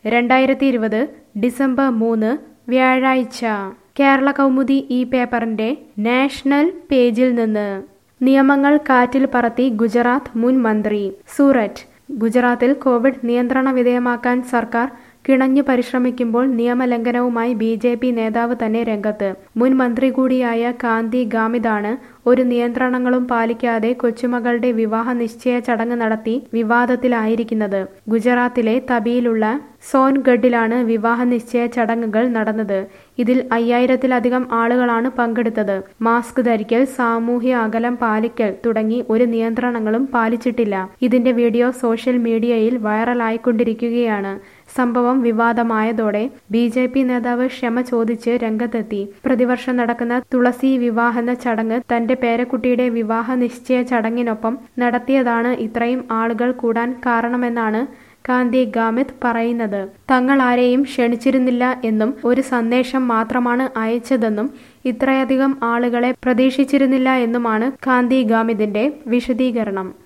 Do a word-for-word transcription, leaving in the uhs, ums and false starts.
രണ്ടായിരത്തി ഇരുപത് ഡിസംബർ മൂന്ന് വ്യാഴാഴ്ച കേരള കൗമുദി ഈ പേപ്പറിന്റെ നാഷണൽ പേജിൽ നിന്ന് നിയമങ്ങൾ കാറ്റിൽ പറത്തി ഗുജറാത്ത് മുൻ മന്ത്രി. സൂററ്റ്. ഗുജറാത്തിൽ കോവിഡ് നിയന്ത്രണ വിധേയമാക്കാൻ സർക്കാർ കിണഞ്ഞു പരിശ്രമിക്കുമ്പോൾ നിയമലംഘനവുമായി ബി ജെ പി നേതാവ് തന്നെ രംഗത്ത്. മുൻ മന്ത്രി കൂടിയായ കാന്തി ഗാമിതാണ് ഒരു നിയന്ത്രണങ്ങളും പാലിക്കാതെ കൊച്ചുമകളുടെ വിവാഹ നിശ്ചയ ചടങ്ങ് നടത്തി വിവാദത്തിലായിരിക്കുന്നത്. ഗുജറാത്തിലെ തപിയിലുള്ള സോൻഗഡിലാണ് വിവാഹ നിശ്ചയ ചടങ്ങുകൾ നടന്നത്. ഇതിൽ അയ്യായിരത്തിലധികം ആളുകളാണ് പങ്കെടുത്തത്. മാസ്ക് ധരിക്കൽ, സാമൂഹ്യ അകലം പാലിക്കൽ തുടങ്ങി ഒരു നിയന്ത്രണങ്ങളും പാലിച്ചിട്ടില്ല. ഇതിന്റെ വീഡിയോ സോഷ്യൽ മീഡിയയിൽ വൈറലായിക്കൊണ്ടിരിക്കുകയാണ്. സംഭവം വിവാദമായതോടെ ബി ജെ പി നേതാവ് ക്ഷമ ചോദിച്ച് രംഗത്തെത്തി. പ്രതിവർഷം നടക്കുന്ന തുളസി വിവാഹെന്ന ചടങ്ങ് തന്റെ പേരക്കുട്ടിയുടെ വിവാഹ നിശ്ചയ ചടങ്ങിനൊപ്പം നടത്തിയതാണ് ഇത്രയും ആളുകൾ കൂടാൻ കാരണമെന്നാണ് കാന്തി ഗാമിത് പറയുന്നത്. തങ്ങൾ ആരെയും ക്ഷണിച്ചിരുന്നില്ല എന്നും ഒരു സന്ദേശം മാത്രമാണ് അയച്ചതെന്നും ഇത്രയധികം ആളുകളെ പ്രതീക്ഷിച്ചിരുന്നില്ല എന്നുമാണ് കാന്തി ഗാമിതിന്റെ വിശദീകരണം.